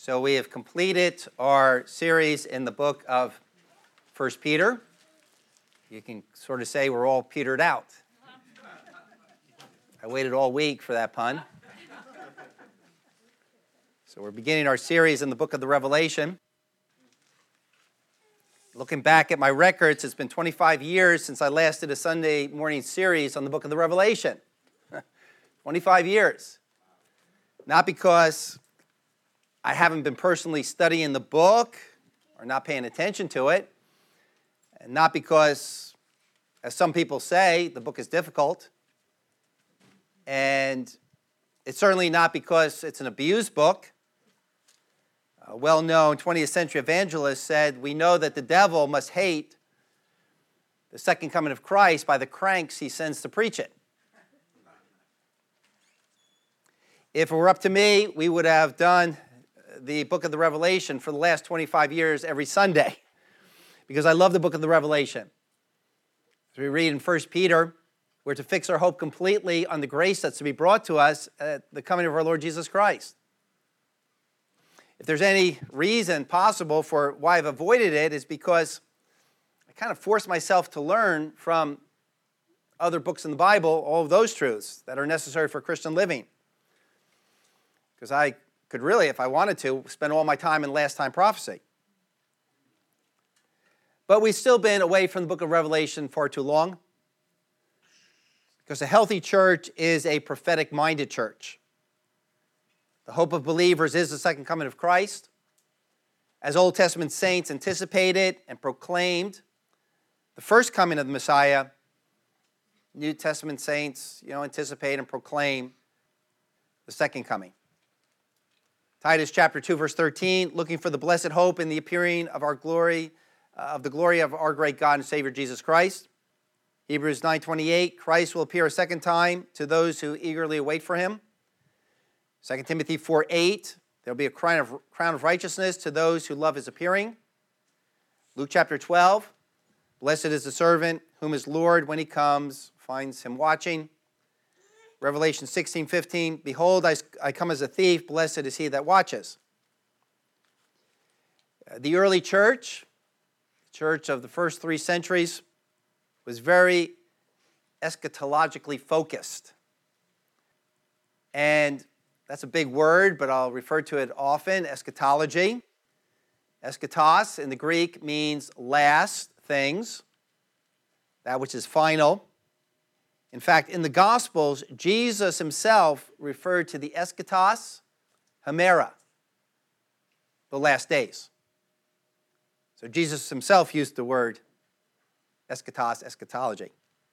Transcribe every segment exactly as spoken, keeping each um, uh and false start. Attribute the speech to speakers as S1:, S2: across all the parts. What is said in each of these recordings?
S1: So we have completed our series in the book of First Peter. You can sort of say we're all petered out. I waited all week for that pun. So we're beginning our series in the book of the Revelation. Looking back at my records, it's been twenty-five years since I last did a Sunday morning series on the book of the Revelation. twenty-five years. Not because I haven't been personally studying the book or not paying attention to it, and not because, as some people say, the book is difficult, and it's certainly not because it's an abused book. A well-known twentieth century evangelist said, "We know that the devil must hate the second coming of Christ by the cranks he sends to preach it." If it were up to me, we would have done the book of the Revelation for the last twenty-five years every Sunday, because I love the book of the Revelation. As we read in First Peter, we're to fix our hope completely on the grace that's to be brought to us at the coming of our Lord Jesus Christ. If there's any reason possible for why I've avoided it, is because I kind of forced myself to learn from other books in the Bible all of those truths that are necessary for Christian living. Because I could really, if I wanted to, spend all my time in last time prophecy. But we've still been away from the book of Revelation far too long, because a healthy church is a prophetic-minded church. The hope of believers is the second coming of Christ. As Old Testament saints anticipated and proclaimed the first coming of the Messiah, New Testament saints, you know, anticipate and proclaim the second coming. Titus chapter two, verse thirteen, looking for the blessed hope in the appearing of our glory, uh, of the glory of our great God and Savior Jesus Christ. Hebrews nine twenty-eight, Christ will appear a second time to those who eagerly wait for him. Second Timothy four eight, there will be a crown of, crown of righteousness to those who love his appearing. Luke chapter twelve, blessed is the servant whom his Lord, when he comes, finds him watching. Revelation sixteen fifteen, behold, I, I come as a thief, blessed is he that watches. The early church, the church of the first three centuries, was very eschatologically focused. And that's a big word, but I'll refer to it often, eschatology. Eschatos in the Greek means last things, that which is final. In fact, in the Gospels, Jesus himself referred to the eschatos, hemera, the last days. So Jesus himself used the word eschatos, eschatology.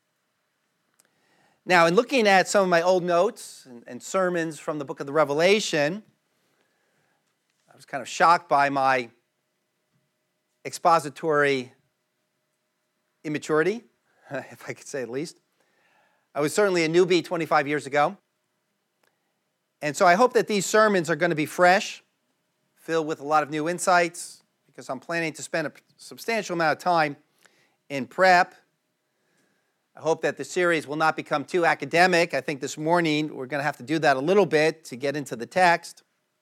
S1: Now, in looking at some of my old notes and, and sermons from the book of the Revelation, I was kind of shocked by my expository immaturity, if I could say at least. I was certainly a newbie twenty-five years ago. And so I hope that these sermons are going to be fresh, filled with a lot of new insights, because I'm planning to spend a substantial amount of time in prep. I hope that the series will not become too academic. I think this morning we're going to have to do that a little bit to get into the text.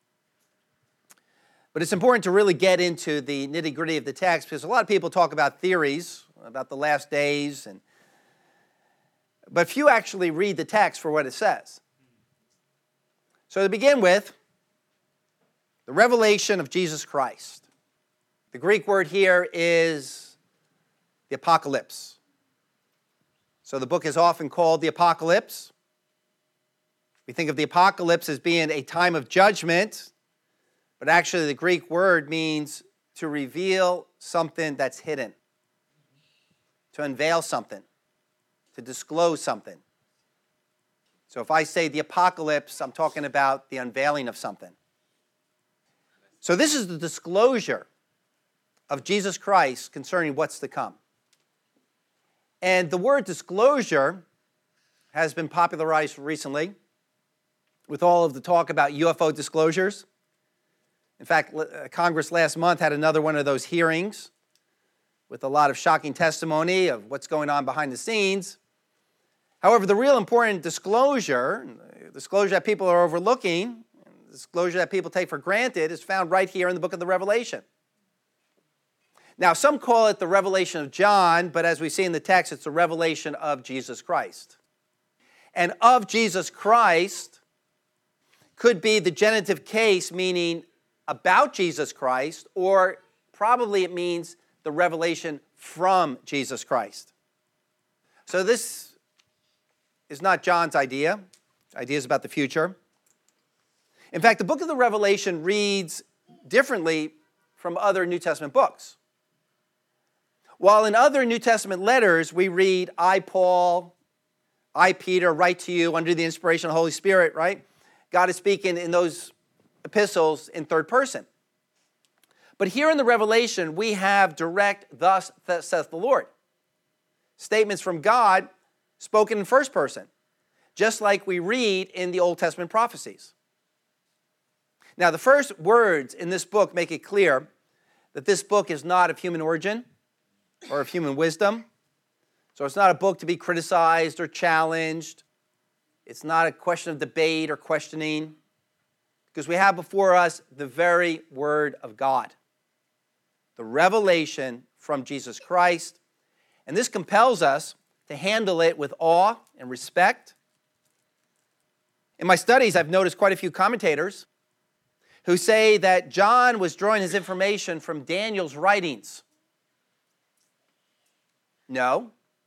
S1: But it's important to really get into the nitty-gritty of the text, because a lot of people talk about theories, about the last days, and but few actually read the text for what it says. So to begin with, the revelation of Jesus Christ. The Greek word here is the apocalypse. So the book is often called the Apocalypse. We think of the apocalypse as being a time of judgment, but actually the Greek word means to reveal something that's hidden, to unveil something, to disclose something. So if I say the apocalypse, I'm talking about the unveiling of something. So this is the disclosure of Jesus Christ concerning what's to come. And the word disclosure has been popularized recently with all of the talk about U F O disclosures. In fact, Congress last month had another one of those hearings with a lot of shocking testimony of what's going on behind the scenes. However, the real important disclosure, disclosure that people are overlooking, disclosure that people take for granted, is found right here in the book of the Revelation. Now, some call it the revelation of John, but as we see in the text, it's the revelation of Jesus Christ. And of Jesus Christ could be the genitive case, meaning about Jesus Christ, or probably it means the revelation from Jesus Christ. So this is not John's idea. Ideas about the future. In fact, the book of the Revelation reads differently from other New Testament books. While in other New Testament letters we read, I, Paul, I, Peter, write to you under the inspiration of the Holy Spirit, right? God is speaking in those epistles in third person. But here in the Revelation, we have direct, thus saith the Lord. Statements from God spoken in first person, just like we read in the Old Testament prophecies. Now, the first words in this book make it clear that this book is not of human origin or of human wisdom. So it's not a book to be criticized or challenged. It's not a question of debate or questioning, because we have before us the very Word of God, the revelation from Jesus Christ. And this compels us to handle it with awe and respect. In my studies, I've noticed quite a few commentators who say that John was drawing his information from Daniel's writings. No.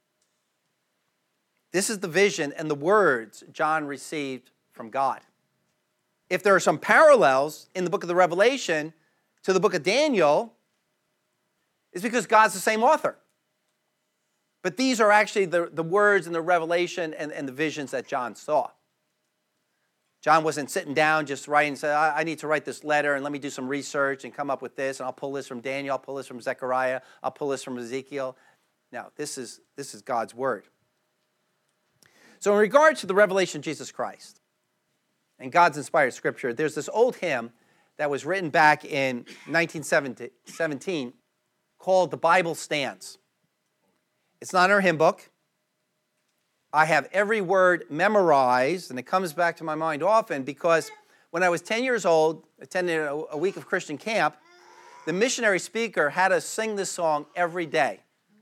S1: This is the vision and the words John received from God. If there are some parallels in the book of the Revelation to the book of Daniel, it's because God's the same author. But these are actually the, the words and the revelation and, and the visions that John saw. John wasn't sitting down just writing and saying, I, I need to write this letter and let me do some research and come up with this, and I'll pull this from Daniel, I'll pull this from Zechariah, I'll pull this from Ezekiel. No, this is, this is God's word. So in regard to the revelation of Jesus Christ and God's inspired scripture, there's this old hymn that was written back in nineteen seventeen called The Bible Stands. It's not in our hymn book. I have every word memorized, and it comes back to my mind often because when I was ten years old, attending a week of Christian camp, the missionary speaker had us sing this song every day.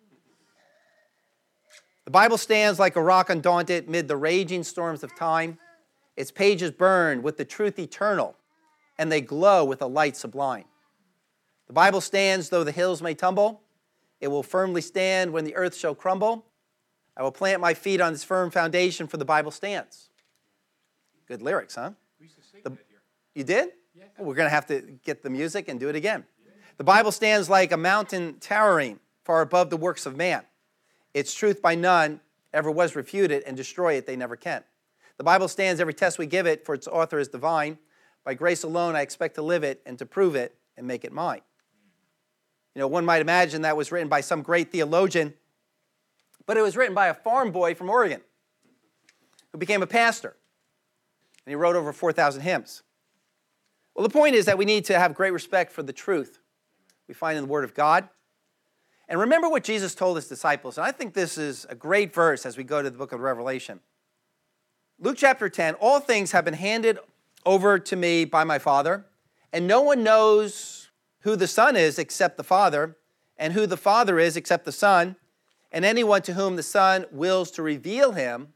S1: The Bible stands like a rock undaunted mid the raging storms of time. Its pages burn with the truth eternal, and they glow with a light sublime. The Bible stands though the hills may tumble. It will firmly stand when the earth shall crumble. I will plant my feet on this firm foundation, for the Bible stands. Good lyrics, huh?
S2: We used to sing
S1: The,
S2: that here.
S1: you did?
S2: Yeah.
S1: Well, we're going to have to get the music and do it again. Yeah. The Bible stands like a mountain towering far above the works of man. Its truth by none ever was refuted, and destroy it they never can. The Bible stands every test we give it, for its author is divine. By grace alone I expect to live it and to prove it and make it mine. You know, one might imagine that was written by some great theologian, but it was written by a farm boy from Oregon who became a pastor. And he wrote over four thousand hymns. Well, the point is that we need to have great respect for the truth we find in the Word of God. And remember what Jesus told his disciples. And I think this is a great verse as we go to the book of Revelation. Luke chapter ten, all things have been handed over to me by my Father, and no one knows who the Son is except the Father, and who the Father is except the Son, and anyone to whom the Son wills to reveal him.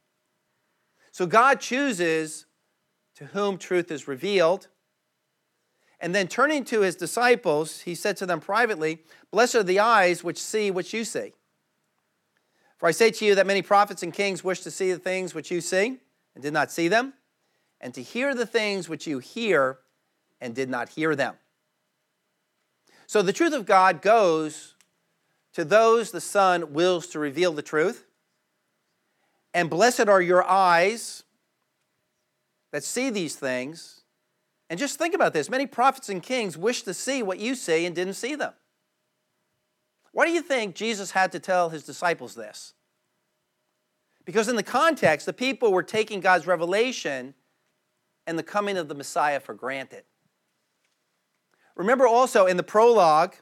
S1: So God chooses to whom truth is revealed. And then turning to his disciples, he said to them privately, blessed are the eyes which see what you see. For I say to you that many prophets and kings wish to see the things which you see and did not see them, and to hear the things which you hear and did not hear them. So the truth of God goes to those the Son wills to reveal the truth. And blessed are your eyes that see these things. And just think about this. Many prophets and kings wish to see what you see and didn't see them. Why do you think Jesus had to tell his disciples this? Because in the context, the people were taking God's revelation and the coming of the Messiah for granted. Remember also in the prologue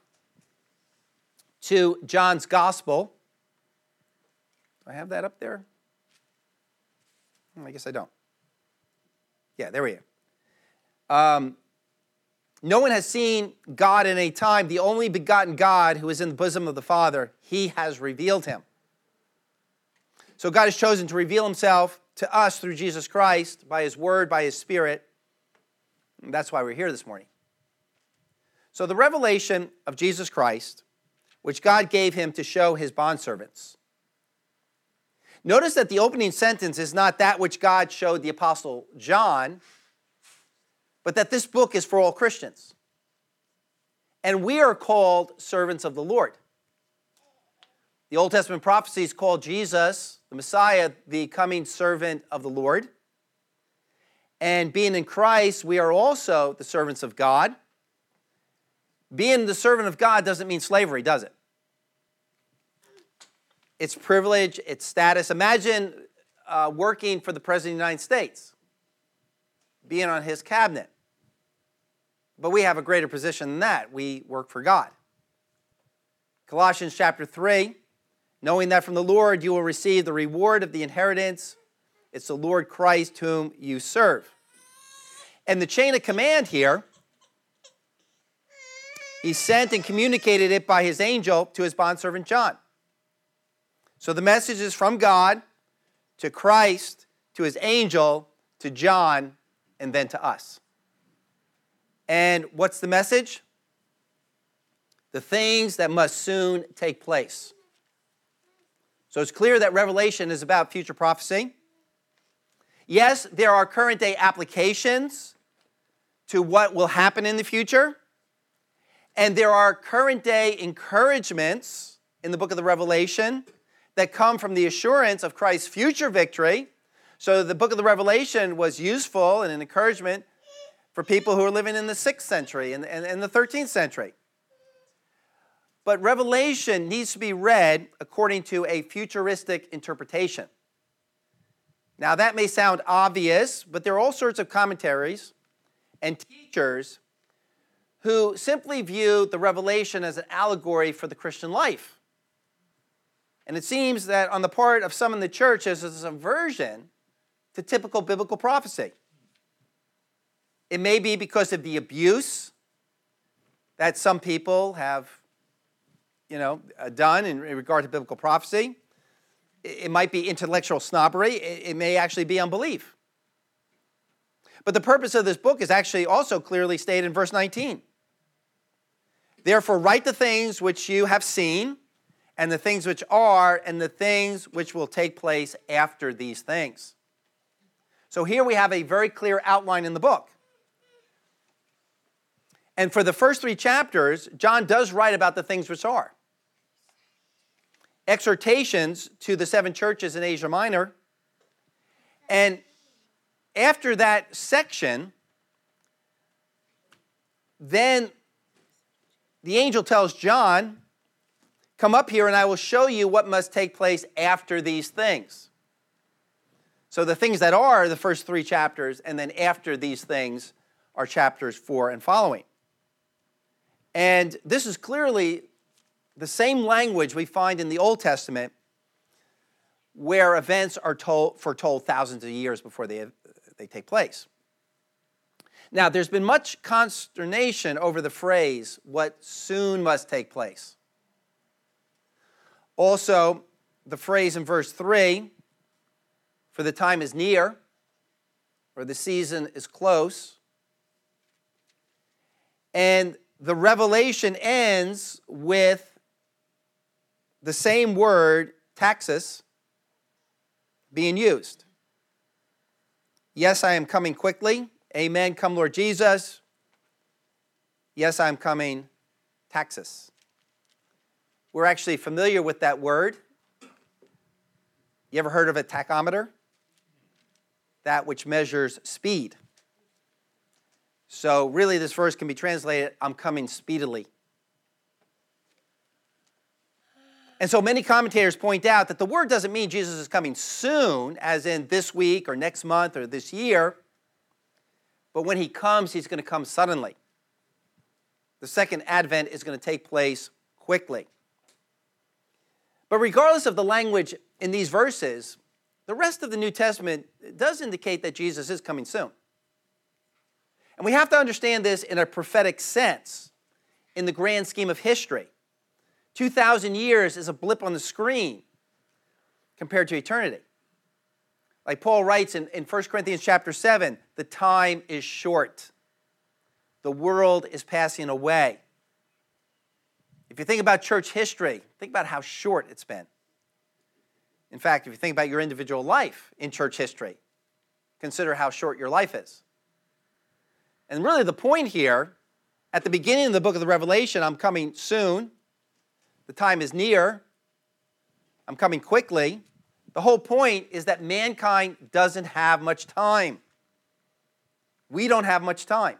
S1: to John's Gospel, do I have that up there? I guess I don't. Yeah, there we are. Um, no one has seen God in a time. The only begotten God who is in the bosom of the Father, he has revealed him. So God has chosen to reveal himself to us through Jesus Christ by his word, by his Spirit. And that's why we're here this morning. So the revelation of Jesus Christ, which God gave him to show his bondservants. Notice that the opening sentence is not that which God showed the Apostle John, but that this book is for all Christians. And we are called servants of the Lord. The Old Testament prophecies call Jesus, the Messiah, the coming servant of the Lord. And being in Christ, we are also the servants of God. Being the servant of God doesn't mean slavery, does it? It's privilege, it's status. Imagine uh, working for the President of the United States, being on his cabinet. But we have a greater position than that. We work for God. Colossians chapter three, knowing that from the Lord you will receive the reward of the inheritance. It's the Lord Christ whom you serve. And the chain of command here, he sent and communicated it by his angel to his bondservant John. So the message is from God to Christ, to his angel, to John, and then to us. And what's the message? The things that must soon take place. So it's clear that Revelation is about future prophecy. Yes, there are current day applications to what will happen in the future. And there are current day encouragements in the book of the Revelation that come from the assurance of Christ's future victory. So the book of the Revelation was useful and an encouragement for people who are living in the sixth century and, and, and the thirteenth century. But Revelation needs to be read according to a futuristic interpretation. Now that may sound obvious, but there are all sorts of commentaries and teachers who simply view the Revelation as an allegory for the Christian life. And it seems that on the part of some in the church, there's this aversion to typical biblical prophecy. It may be because of the abuse that some people have, you know, done in regard to biblical prophecy. It might be intellectual snobbery. It may actually be unbelief. But the purpose of this book is actually also clearly stated in verse nineteen. Therefore, write the things which you have seen, and the things which are, and the things which will take place after these things. So here we have a very clear outline in the book. And for the first three chapters, John does write about the things which are. Exhortations to the seven churches in Asia Minor. And after that section, then the angel tells John, come up here and I will show you what must take place after these things. So the things that are the first three chapters, and then after these things are chapters four and following. And this is clearly the same language we find in the Old Testament where events are told, foretold thousands of years before they, they take place. Now, there's been much consternation over the phrase, what soon must take place. Also, the phrase in verse three, for the time is near, or the season is close. And the revelation ends with the same word, taxis, being used. Yes, I am coming quickly. Amen. Come, Lord Jesus. Yes, I'm coming. Taxis. We're actually familiar with that word. You ever heard of a tachometer? That which measures speed. So really this verse can be translated, I'm coming speedily. And so many commentators point out that the word doesn't mean Jesus is coming soon, as in this week or next month or this year. But when he comes, he's going to come suddenly. The second advent is going to take place quickly. But regardless of the language in these verses, the rest of the New Testament does indicate that Jesus is coming soon. And we have to understand this in a prophetic sense, in the grand scheme of history. two thousand years is a blip on the screen compared to eternity. Like Paul writes in, in First Corinthians chapter seven, the time is short. The world is passing away. If you think about church history, think about how short it's been. In fact, if you think about your individual life in church history, consider how short your life is. And really the point here, at the beginning of the book of the Revelation, I'm coming soon. The time is near. I'm coming quickly. The whole point is that mankind doesn't have much time. We don't have much time.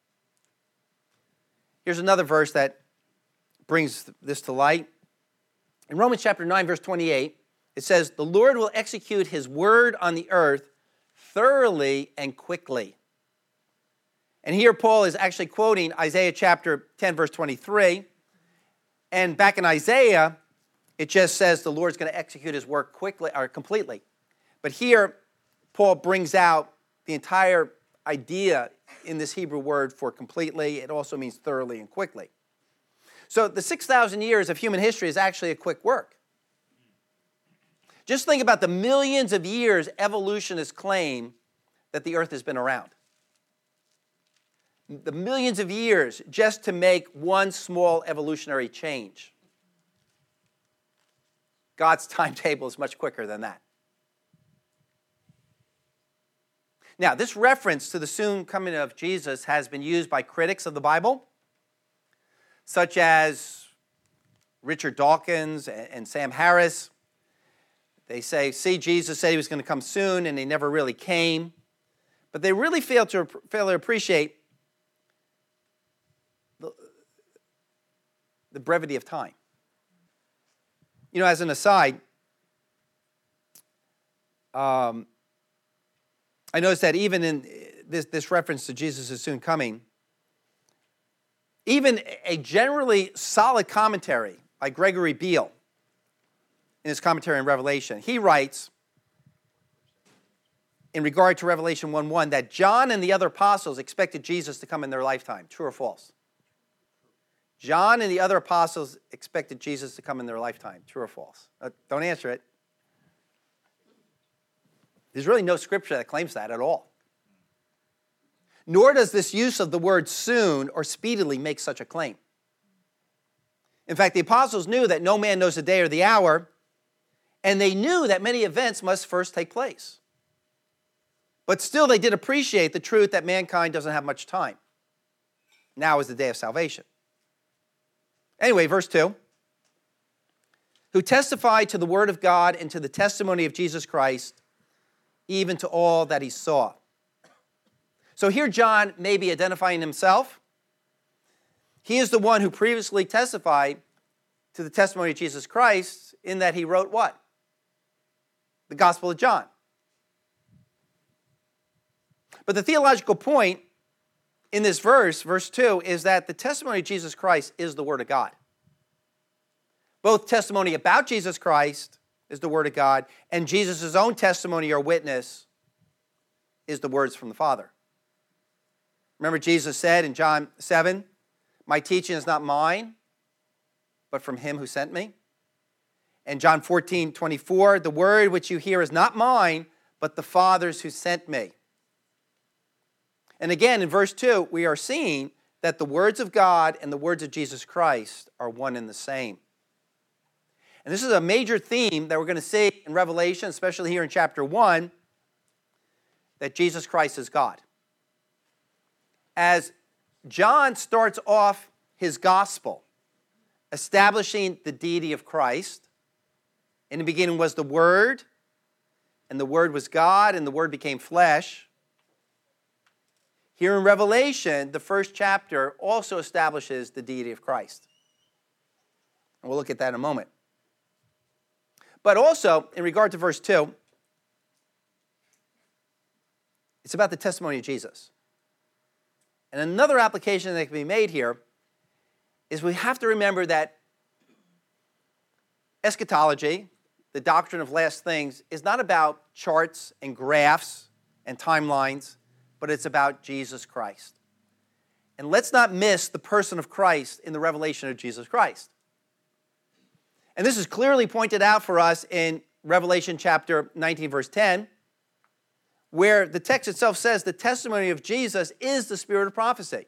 S1: Here's another verse that brings this to light. In Romans chapter nine, verse twenty-eight, it says, "The Lord will execute his word on the earth thoroughly and quickly." And here Paul is actually quoting Isaiah chapter ten, verse twenty-three. And back in Isaiah, it just says the Lord's going to execute his work quickly or completely. But here, Paul brings out the entire idea in this Hebrew word for completely. It also means thoroughly and quickly. So the six thousand years of human history is actually a quick work. Just think about the millions of years evolutionists claim that the earth has been around. The millions of years just to make one small evolutionary change. God's timetable is much quicker than that. Now, this reference to the soon coming of Jesus has been used by critics of the Bible, such as Richard Dawkins and Sam Harris. They say, see, Jesus said he was going to come soon, and he never really came. But they really fail to, fail to appreciate the, the brevity of time. You know, as an aside, um, I noticed that even in this, this reference to Jesus' soon coming, even a generally solid commentary by Gregory Beale, in his commentary on Revelation, he writes, in regard to Revelation one one, that John and the other apostles expected Jesus to come in their lifetime. True or false? John and the other apostles expected Jesus to come in their lifetime. True or false? Uh, don't answer it. There's really no scripture that claims that at all. Nor does this use of the word soon or speedily make such a claim. In fact, the apostles knew that no man knows the day or the hour, and they knew that many events must first take place. But still, they did appreciate the truth that mankind doesn't have much time. Now is the day of salvation. Anyway, verse two. Who testified to the word of God and to the testimony of Jesus Christ, even to all that he saw. So here John may be identifying himself. He is the one who previously testified to the testimony of Jesus Christ in that he wrote what? The Gospel of John. But the theological point in this verse, verse two, is that the testimony of Jesus Christ is the Word of God. Both testimony about Jesus Christ is the Word of God, and Jesus' own testimony or witness is the words from the Father. Remember Jesus said in John seven, my teaching is not mine, but from him who sent me. And John fourteen twenty-four, the word which you hear is not mine, but the Father's who sent me. And again, in verse two, we are seeing that the words of God and the words of Jesus Christ are one and the same. And this is a major theme that we're going to see in Revelation, especially here in chapter one, that Jesus Christ is God. As John starts off his gospel, establishing the deity of Christ, in the beginning was the Word, and the Word was God, and the Word became flesh. Here in Revelation, the first chapter also establishes the deity of Christ. And we'll look at that in a moment. But also, in regard to verse two, it's about the testimony of Jesus. And another application that can be made here is we have to remember that eschatology, the doctrine of last things, is not about charts and graphs and timelines, but it's about Jesus Christ. And let's not miss the person of Christ in the revelation of Jesus Christ. And this is clearly pointed out for us in Revelation chapter nineteen, verse ten, where the text itself says the testimony of Jesus is the spirit of prophecy.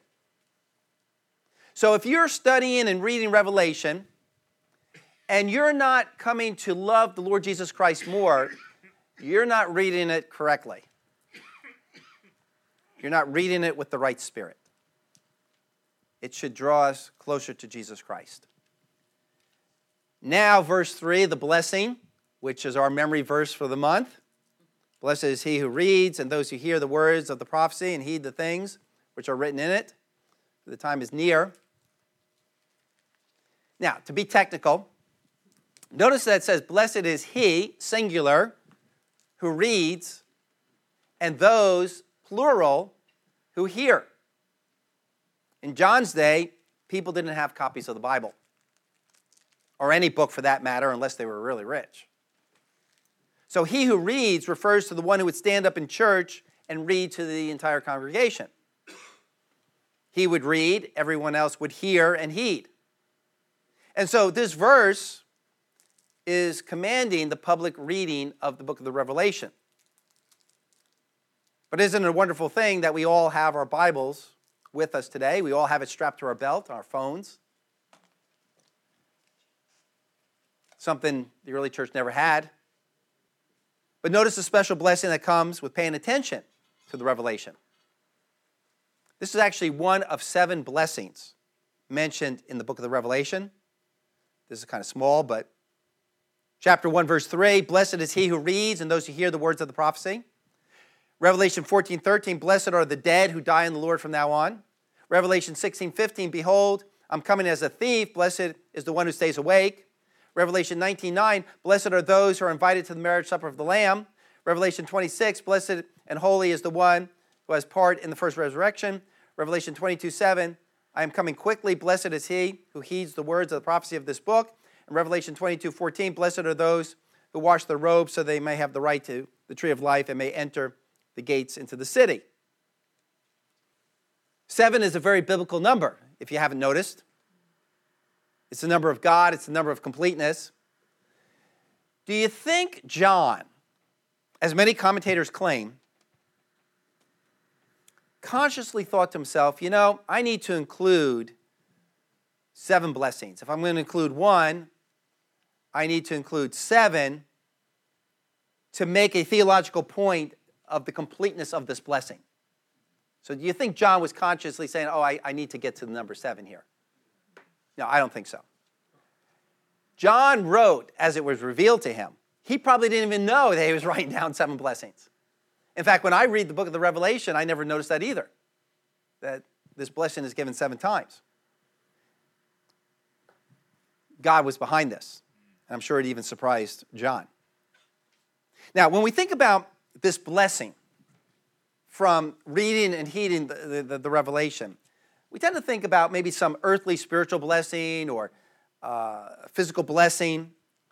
S1: So if you're studying and reading Revelation, and you're not coming to love the Lord Jesus Christ more, you're not reading it correctly. You're not reading it with the right spirit. It should draw us closer to Jesus Christ. Now, verse three, the blessing, which is our memory verse for the month. Blessed is he who reads and those who hear the words of the prophecy and heed the things which are written in it, for the time is near. Now, to be technical, notice that it says, blessed is he, singular, who reads, and those, plural, who hear. In John's day, people didn't have copies of the Bible, or any book for that matter, unless they were really rich. So he who reads refers to the one who would stand up in church and read to the entire congregation. He would read, everyone else would hear and heed. And so this verse is commanding the public reading of the book of the Revelation. But isn't it a wonderful thing that we all have our Bibles with us today? We all have it strapped to our belt, on our phones. Something the early church never had. But notice the special blessing that comes with paying attention to the Revelation. This is actually one of seven blessings mentioned in the book of the Revelation. This is kind of small, but chapter one, verse three, blessed is he who reads and those who hear the words of the prophecy. Revelation fourteen, thirteen, blessed are the dead who die in the Lord from now on. Revelation sixteen, fifteen, behold, I'm coming as a thief. Blessed is the one who stays awake. Revelation nineteen, nine, blessed are those who are invited to the marriage supper of the Lamb. Revelation twenty-six, blessed and holy is the one who has part in the first resurrection. Revelation twenty-two, seven, I am coming quickly. Blessed is he who heeds the words of the prophecy of this book. And Revelation twenty-two, fourteen, blessed are those who wash their robes so they may have the right to the tree of life and may enter the gates into the city. Seven is a very biblical number, if you haven't noticed. It's the number of God. It's the number of completeness. Do you think John, as many commentators claim, consciously thought to himself, you know, I need to include seven blessings. If I'm going to include one, I need to include seven to make a theological point of the completeness of this blessing. So do you think John was consciously saying, oh, I, I need to get to the number seven here? No, I don't think so. John wrote as it was revealed to him. He probably didn't even know that he was writing down seven blessings. In fact, when I read the book of the Revelation, I never noticed that either, that this blessing is given seven times. God was behind this. And I'm sure it even surprised John. Now, when we think about this blessing from reading and heeding the, the, the Revelation, we tend to think about maybe some earthly spiritual blessing or uh, physical blessing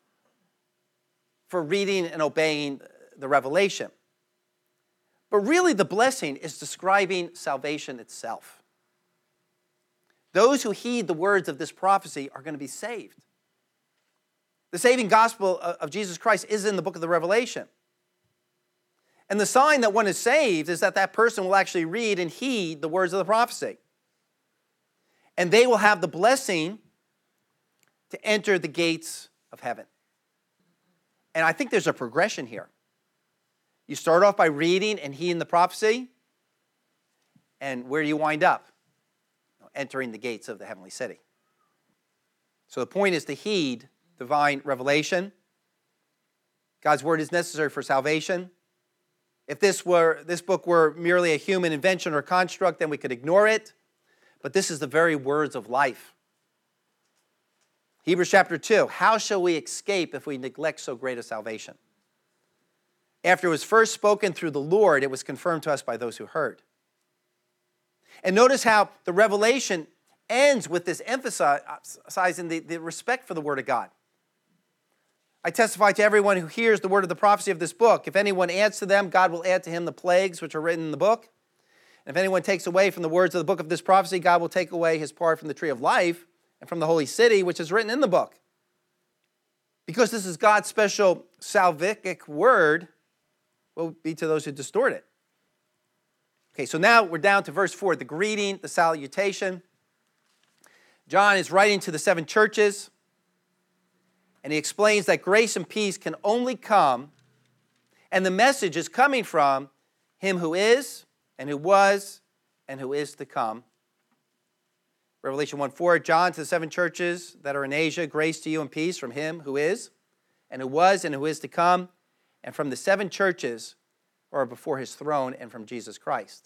S1: for reading and obeying the Revelation. But really the blessing is describing salvation itself. Those who heed the words of this prophecy are going to be saved. The saving gospel of Jesus Christ is in the book of the Revelation. And the sign that one is saved is that that person will actually read and heed the words of the prophecy. And they will have the blessing to enter the gates of heaven. And I think there's a progression here. You start off by reading and heeding the prophecy, and where do you wind up? Entering the gates of the heavenly city. So the point is to heed divine revelation. God's word is necessary for salvation. If this were this book were merely a human invention or construct, then we could ignore it. But this is the very words of life. Hebrews chapter two, how shall we escape if we neglect so great a salvation? After it was first spoken through the Lord, it was confirmed to us by those who heard. And notice how the revelation ends with this emphasizing the, the respect for the word of God. I testify to everyone who hears the word of the prophecy of this book. If anyone adds to them, God will add to him the plagues which are written in the book. And if anyone takes away from the words of the book of this prophecy, God will take away his part from the tree of life and from the holy city, which is written in the book. Because this is God's special salvific word, will be to those who distort it. Okay, so now we're down to verse four, the greeting, the salutation. John is writing to the seven churches, and he explains that grace and peace can only come, and the message is coming from him who is, and who was, and who is to come. Revelation one four, John to the seven churches that are in Asia, grace to you and peace from him who is, and who was, and who is to come, and from the seven churches who are before his throne, and from Jesus Christ.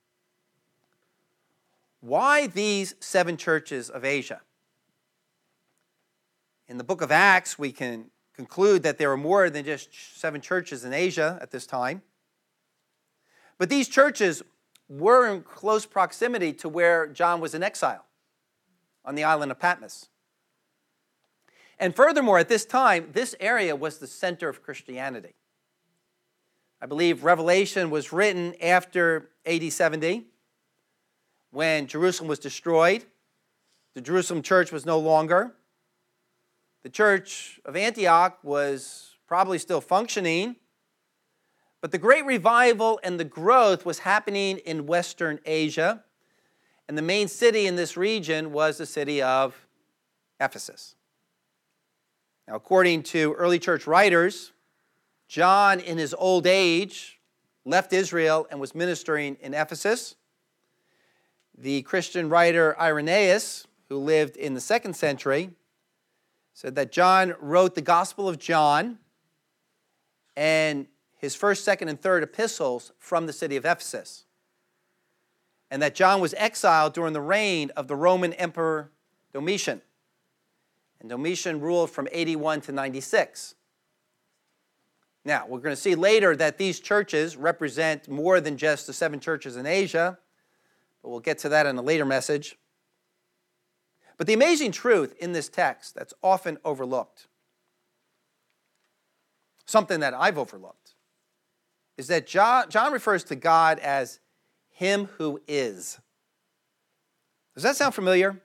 S1: Why these seven churches of Asia? In the book of Acts, we can conclude that there were more than just seven churches in Asia at this time. But these churches were in close proximity to where John was in exile, on the island of Patmos. And furthermore, at this time, this area was the center of Christianity. I believe Revelation was written after A D seventy, when Jerusalem was destroyed. The Jerusalem church was no longer. The church of Antioch was probably still functioning, but the great revival and the growth was happening in Western Asia, and the main city in this region was the city of Ephesus. Now, according to early church writers, John, in his old age, left Israel and was ministering in Ephesus. The Christian writer Irenaeus, who lived in the second century, said that John wrote the Gospel of John and his first, second, and third epistles from the city of Ephesus, and that John was exiled during the reign of the Roman Emperor Domitian. And Domitian ruled from eighty-one to ninety-six. Now, we're going to see later that these churches represent more than just the seven churches in Asia, but we'll get to that in a later message. But the amazing truth in this text that's often overlooked, something that I've overlooked, is that John, John refers to God as him who is. Does that sound familiar?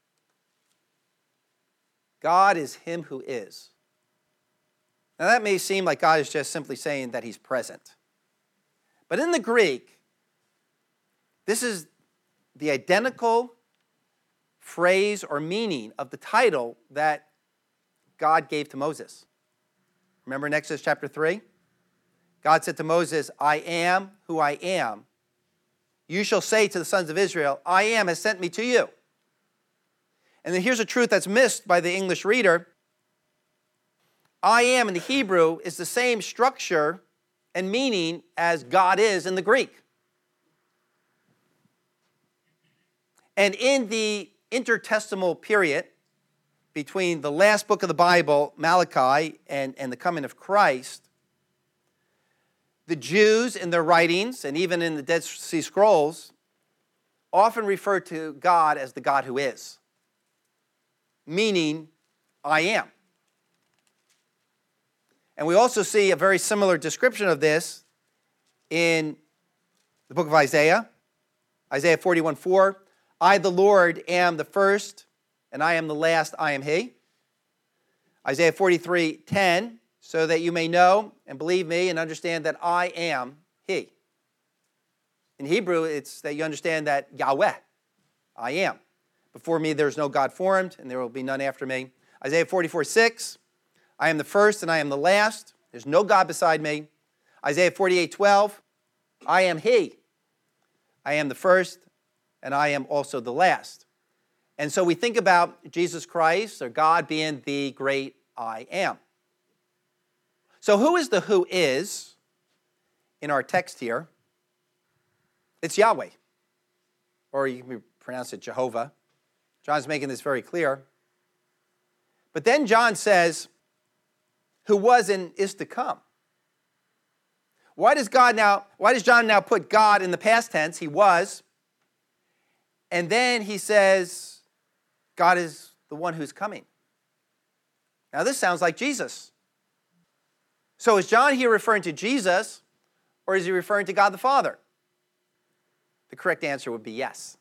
S1: God is him who is. Now that may seem like God is just simply saying that he's present. But in the Greek, this is the identical phrase or meaning of the title that God gave to Moses. Remember in Exodus chapter three? God said to Moses, I am who I am. You shall say to the sons of Israel, I am has sent me to you. And then here's a truth that's missed by the English reader. I am in the Hebrew is the same structure and meaning as God is in the Greek. And in the intertestamental period between the last book of the Bible, Malachi, and, and the coming of Christ, the Jews in their writings, and even in the Dead Sea Scrolls, often refer to God as the God who is, meaning, I am. And we also see a very similar description of this in the book of Isaiah. Isaiah forty-one four, I, the Lord, am the first, and I am the last, I am he. Isaiah forty-three ten, so that you may know and believe me and understand that I am he. In Hebrew, it's that you understand that Yahweh, I am. Before me there is no God formed, and there will be none after me. Isaiah forty-four six, I am the first and I am the last. There's no God beside me. Isaiah forty-eight twelve, I am he. I am the first and I am also the last. And so we think about Jesus Christ or God being the great I am. So who is the who is in our text here? It's Yahweh, or you can pronounce it Jehovah. John's making this very clear. But then John says, who was and is to come. Why does God now, why does John now put God in the past tense? He was. And then he says, God is the one who's coming. Now this sounds like Jesus. So is John here referring to Jesus, or is he referring to God the Father? The correct answer would be yes.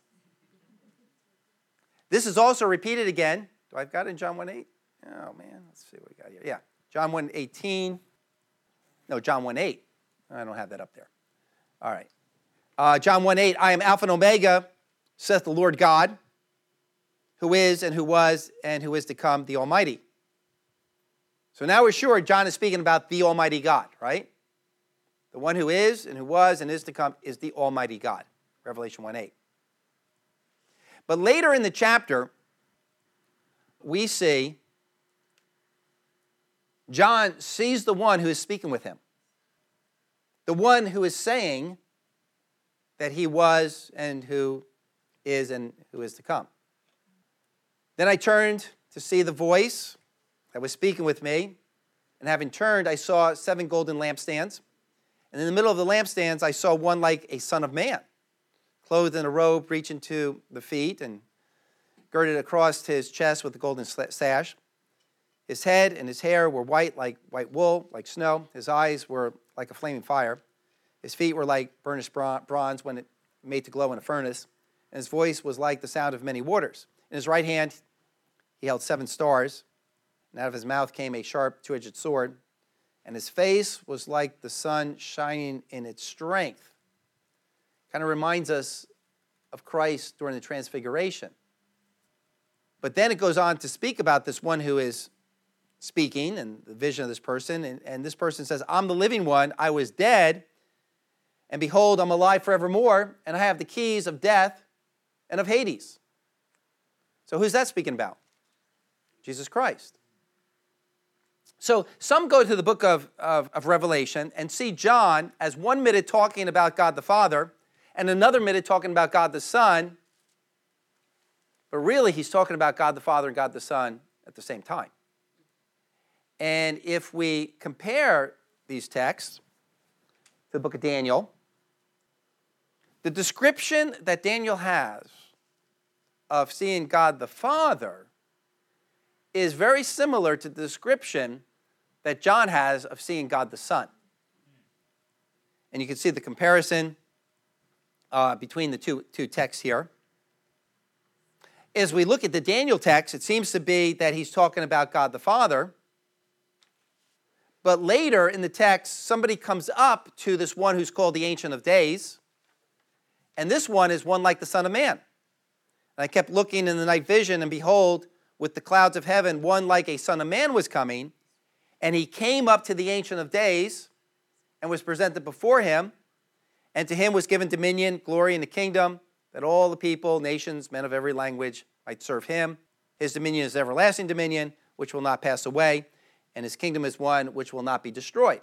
S1: This is also repeated again. Do I've got it in John one eight? Oh, man. Let's see what we got here. Yeah. John one eighteen. No, John one eight. I don't have that up there. All right. Uh, John one eight. I am Alpha and Omega, saith the Lord God, who is and who was and who is to come, the Almighty. So now we're sure John is speaking about the Almighty God, right? The one who is and who was and is to come is the Almighty God. Revelation one eight. But later in the chapter, we see John sees the one who is speaking with him. The one who is saying that he was and who is and who is to come. Then I turned to see the voice that was speaking with me, and having turned, I saw seven golden lampstands. And in the middle of the lampstands, I saw one like a son of man, clothed in a robe reaching to the feet and girded across his chest with a golden sash. His head and his hair were white like white wool, like snow. His eyes were like a flaming fire. His feet were like burnished bronze when it made to glow in a furnace. And his voice was like the sound of many waters. In his right hand, he held seven stars. And out of his mouth came a sharp two-edged sword. And his face was like the sun shining in its strength. Kind of reminds us of Christ during the Transfiguration. But then it goes on to speak about this one who is speaking and the vision of this person. And, and this person says, I'm the living one. I was dead. And behold, I'm alive forevermore. And I have the keys of death and of Hades. So who's that speaking about? Jesus Christ. So some go to the book of, of, of Revelation and see John as one minute talking about God the Father and another minute talking about God the Son. But really, he's talking about God the Father and God the Son at the same time. And if we compare these texts to the book of Daniel, the description that Daniel has of seeing God the Father is very similar to the description that John has of seeing God the Son. And you can see the comparison uh, between the two, two texts here. As we look at the Daniel text, it seems to be that he's talking about God the Father. But later in the text, somebody comes up to this one who's called the Ancient of Days. And this one is one like the Son of Man. And I kept looking in the night vision, and behold, with the clouds of heaven, one like a Son of Man was coming. And he came up to the Ancient of Days and was presented before him. And to him was given dominion, glory, and the kingdom, that all the people, nations, men of every language might serve him. His dominion is everlasting dominion, which will not pass away. And his kingdom is one which will not be destroyed.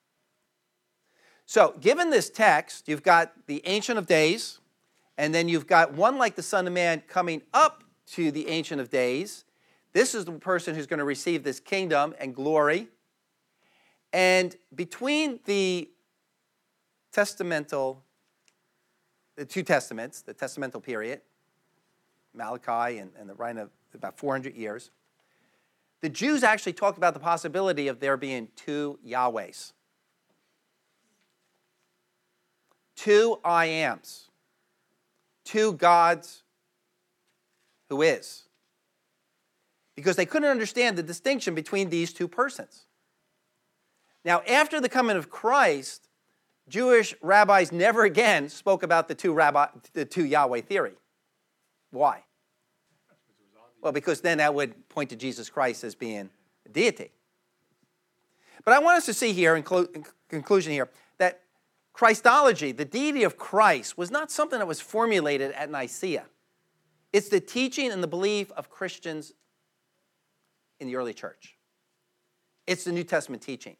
S1: So, given this text, you've got the Ancient of Days, and then you've got one like the Son of Man coming up to the Ancient of Days. This is the person who's going to receive this kingdom and glory. And between the testamental, the two testaments, the testamental period, Malachi and, and the reign of about four hundred years, the Jews actually talked about the possibility of there being two Yahwehs. Two I ams. Two gods who is. Because they couldn't understand the distinction between these two persons. Now, after the coming of Christ, Jewish rabbis never again spoke about the two, rabbi, the two Yahweh theory. Why? Well, because then that would point to Jesus Christ as being a deity. But I want us to see here, in, clo- in conclusion here, that Christology, the deity of Christ, was not something that was formulated at Nicaea. It's the teaching and the belief of Christians in the early church. It's the New Testament teaching.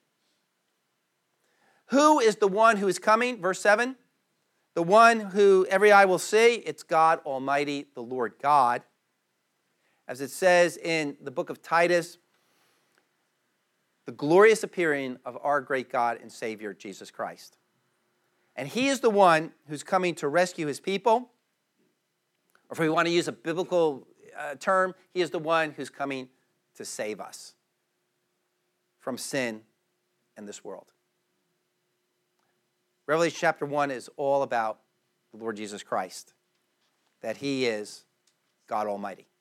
S1: Who is the one who is coming? Verse seven. The one who every eye will see, it's God Almighty, the Lord God. As it says in the book of Titus, the glorious appearing of our great God and Savior, Jesus Christ. And he is the one who's coming to rescue his people. Or if we want to use a biblical uh, term, he is the one who's coming to save us from sin and this world. Revelation chapter one is all about the Lord Jesus Christ, that he is God Almighty.